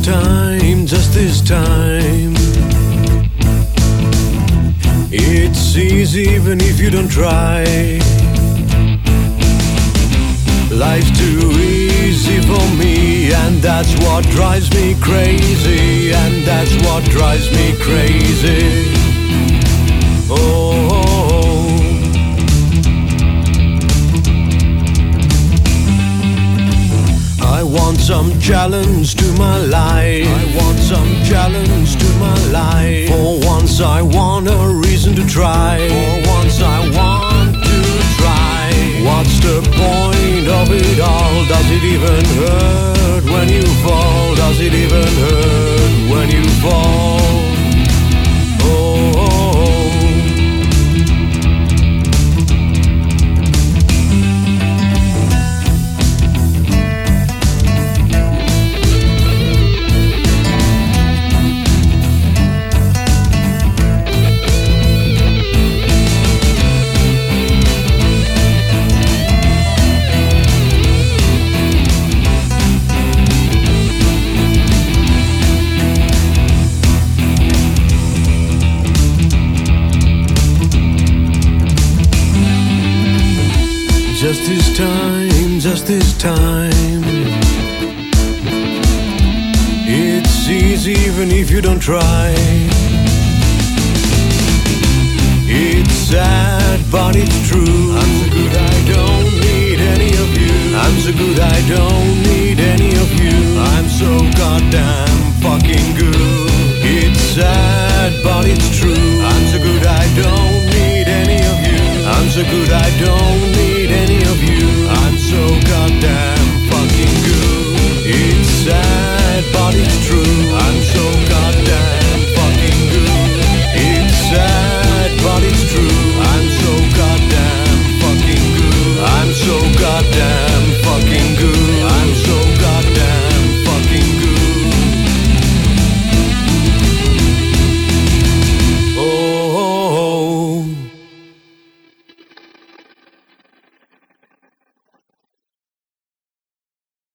time, just this time. It's easy even if you don't try. Life's too easy for me, and that's what drives me crazy, and that's what drives me crazy. Oh. I want some challenge to my life. I want some challenge to my life. For once I want a reason to try. For once I want to try. What's the point of it all? Does it even hurt when you fall? Does it even hurt when you fall? Just this time, just this time. It's easy even if you don't try. It's sad but it's true. I'm so good I don't need any of you. I'm so good I don't need any of you. I'm so goddamn fucking good. It's sad but it's true. I'm so good I don't need any of you. I'm so good I don't